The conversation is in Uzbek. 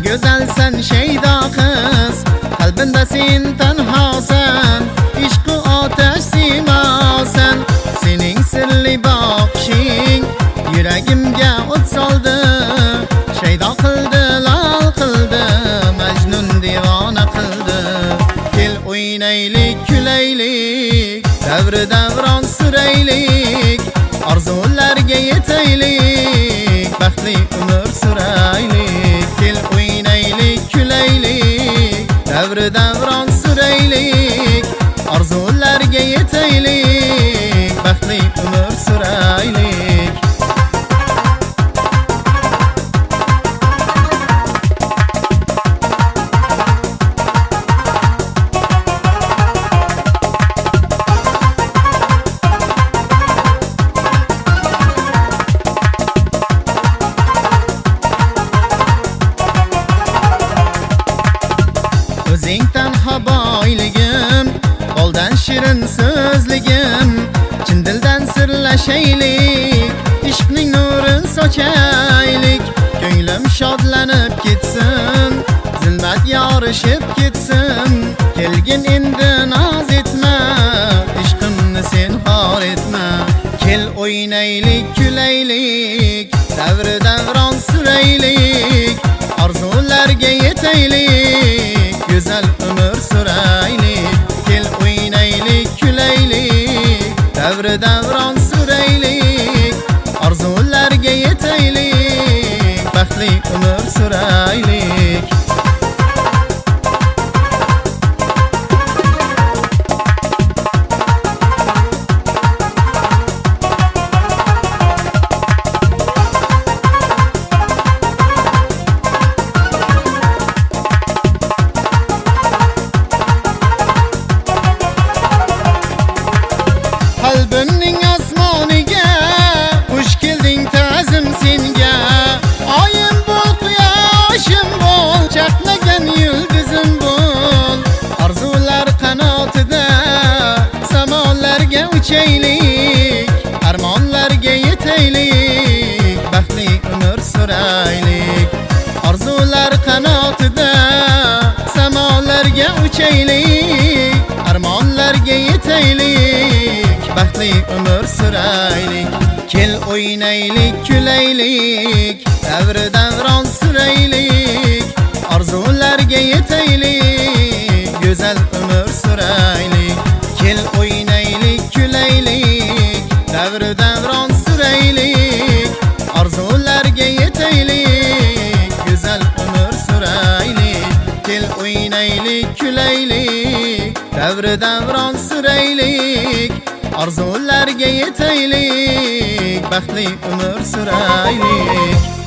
Go'zalsan Shaydo qiz, qalbimda sen tanhosan, ishq-u otash siymosan. Sening sirli boqishing yuragimga o't soldi, Shaydo qildi, lol qildi, Majnun devona qildi. Kel o'ynaylik, kulaylik, davri davron suraylik, orzularga yetaylik, baxtli umr suraylik. Kel o'ynaylik, kulaylik, davri davron suraylik, orzularga yetaylik, baxtli umr suraylik. O'zing tanho boyligim, qo'ldan shirin so'zligim, chin dildan sirlashaylik, ishqning nurin sochaylik. Ko'nglim shodlanib ketsin, zulmat yorishib ketsin. Kelgin endi noz etma, ishqimni sen xor etma. Kel o'ynaylik, kulaylik, davri davron suraylik, orzularga yetaylik, go'zal umr suraylik. Kel o'ynaylik, kulaylik, davri davron suraylik, orzularga yetaylik, baxtli umr suraylik. Qalbimning osmoniga xush kelding, ta'zim senga. Oyim bo'l, quyoshim bo'l, chaqnagan yulduzim bo'l. Orzular qanotida samolarga uchaylik, armonlarga yetaylik, baxtli umr suraylik. Orzular qanotida samolarga uchaylik, armonlarga yetaylik, baxtli umr suraylik. Kel o'ynaylik, kulaylik, davri davron suraylik, orzularga yetaylik, go'zal umr suraylik. Kel o'ynaylik, kulaylik, davri davron suraylik, orzularga yetaylik, go'zal umr suraylik. Kel o'ynaylik, kulaylik, davri davron suraylik, orzularga yetaylik, baxtli umr suraylik.